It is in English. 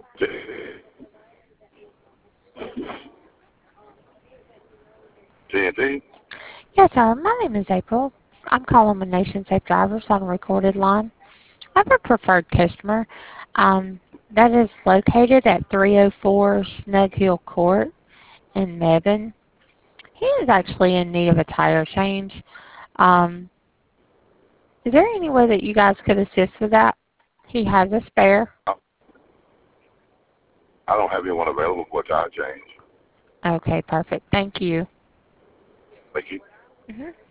TNT? Yes, my name is April. I'm calling with Nation Safe Drivers on a recorded line. I have a preferred customer that is located at 304 Snug Hill Court in Mebane. He is actually in need of a tire change. Um, is there any way that you guys could assist with that? He has a spare. I don't have anyone available for a tire change. Okay, perfect. Thank you. Thank you. Mhm.